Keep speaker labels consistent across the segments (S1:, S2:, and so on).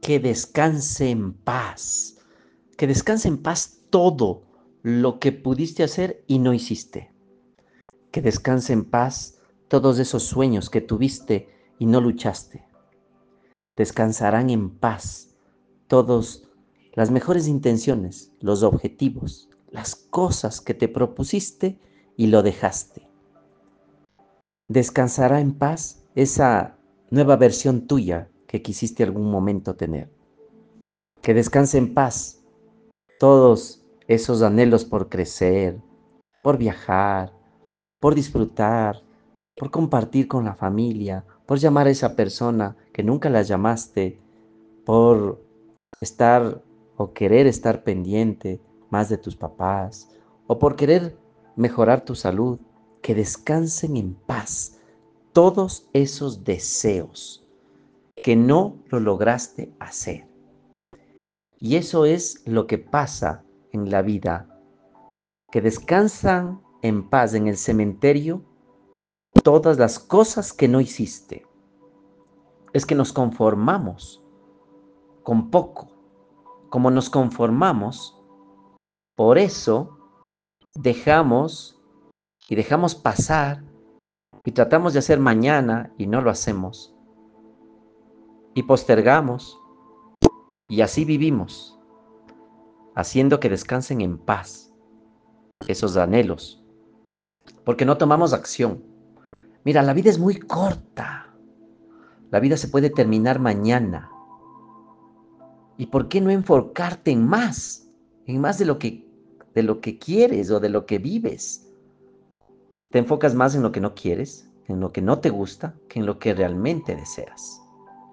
S1: que descanse en paz. Que descanse en paz todo lo que pudiste hacer y no hiciste. Que descanse en paz todos esos sueños que tuviste y no luchaste. Descansarán en paz todas las mejores intenciones, los objetivos, las cosas que te propusiste y lo dejaste. Descansará en paz esa nueva versión tuya que quisiste algún momento tener. Que descanse en paz todos esos anhelos por crecer, por viajar, por disfrutar, por compartir con la familia, por llamar a esa persona que nunca la llamaste, por estar o querer estar pendiente más de tus papás, o por querer mejorar tu salud. Que descansen en paz todos esos deseos que no lo lograste hacer. Y eso es lo que pasa en la vida, que descansan en paz en el cementerio todas las cosas que no hiciste. Es que nos conformamos con poco. Como nos conformamos, por eso dejamos pasar y tratamos de hacer mañana y no lo hacemos. Y postergamos y así vivimos, haciendo que descansen en paz esos anhelos, porque no tomamos acción. Mira, la vida es muy corta. La vida se puede terminar mañana. ¿Y por qué no enfocarte en más? En más de lo que quieres o de lo que vives. Te enfocas más en lo que no quieres, en lo que no te gusta, que en lo que realmente deseas.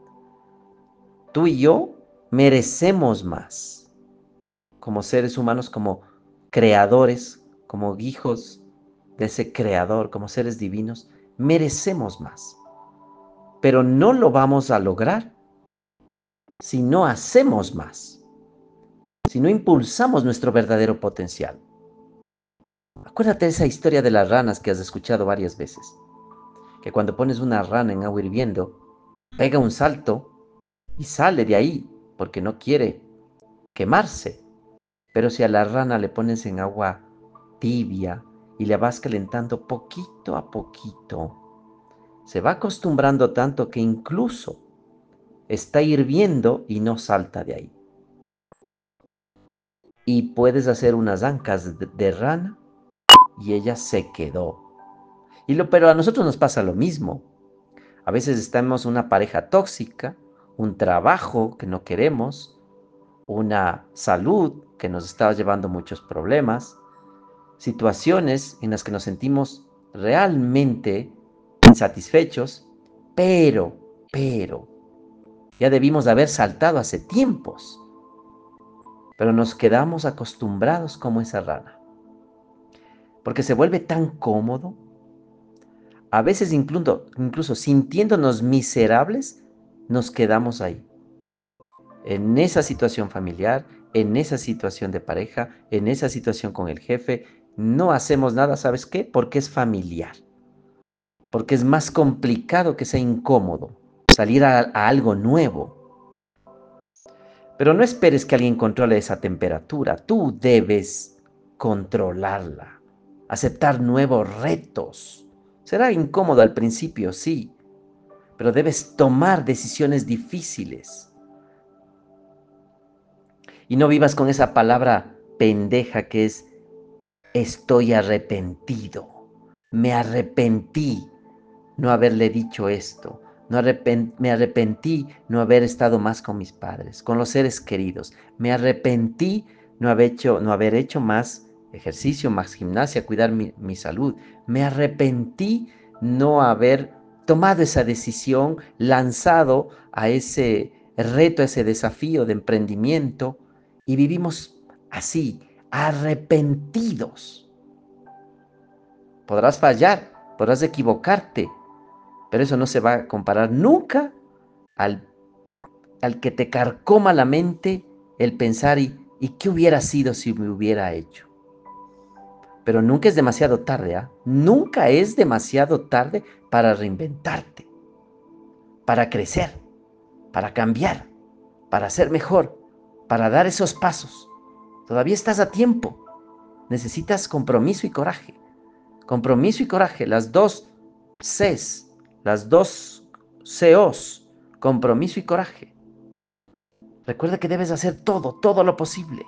S1: Tú y yo merecemos más. Como seres humanos, como creadores, como hijos de ese creador, como seres divinos, merecemos más. Pero no lo vamos a lograr si no hacemos más, si no impulsamos nuestro verdadero potencial. Acuérdate de esa historia de las ranas que has escuchado varias veces, que cuando pones una rana en agua hirviendo, pega un salto y sale de ahí porque no quiere quemarse. Pero si a la rana le pones en agua tibia y le vas calentando poquito a poquito, se va acostumbrando tanto que incluso está hirviendo y no salta de ahí. Y puedes hacer unas ancas de rana y ella se quedó. Pero a nosotros nos pasa lo mismo. A veces estamos una pareja tóxica, un trabajo que no queremos, una salud que nos está llevando muchos problemas, situaciones en las que nos sentimos realmente insatisfechos, pero, ya debimos haber saltado hace tiempos, pero nos quedamos acostumbrados como esa rana, porque se vuelve tan cómodo, a veces incluso sintiéndonos miserables, nos quedamos ahí, en esa situación familiar, en esa situación de pareja, en esa situación con el jefe. No hacemos nada, ¿sabes qué? Porque es familiar, porque es más complicado que sea incómodo salir a algo nuevo. Pero no esperes que alguien controle esa temperatura, tú debes controlarla, aceptar nuevos retos. Será incómodo al principio, sí, pero debes tomar decisiones difíciles. Y no vivas con esa palabra pendeja que es estoy arrepentido. Me arrepentí no haberle dicho esto. Me arrepentí no haber estado más con mis padres, con los seres queridos. Me arrepentí no haber hecho más ejercicio, más gimnasia, cuidar mi salud. Me arrepentí no haber tomado esa decisión, lanzado a ese reto, a ese desafío de emprendimiento. Y vivimos así, arrepentidos. Podrás fallar, podrás equivocarte, pero eso no se va a comparar nunca al, al que te carcoma la mente el pensar y qué hubiera sido si me hubiera hecho. Pero nunca es demasiado tarde, ¿ah? Nunca es demasiado tarde para reinventarte, para crecer, para cambiar. para ser mejor, para dar esos pasos. Todavía estás a tiempo. Necesitas compromiso y coraje. Compromiso y coraje, las dos Cs, las dos COs, compromiso y coraje. Recuerda que debes hacer todo lo posible.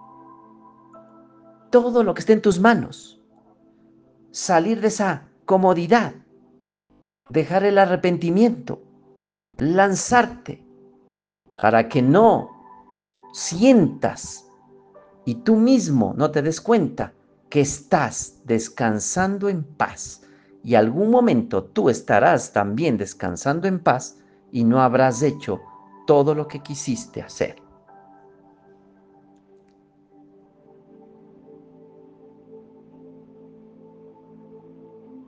S1: Todo lo que esté en tus manos. Salir de esa comodidad. Dejar el arrepentimiento. Lanzarte para que no sientas y tú mismo no te des cuenta que estás descansando en paz. Y algún momento tú estarás también descansando en paz y no habrás hecho todo lo que quisiste hacer.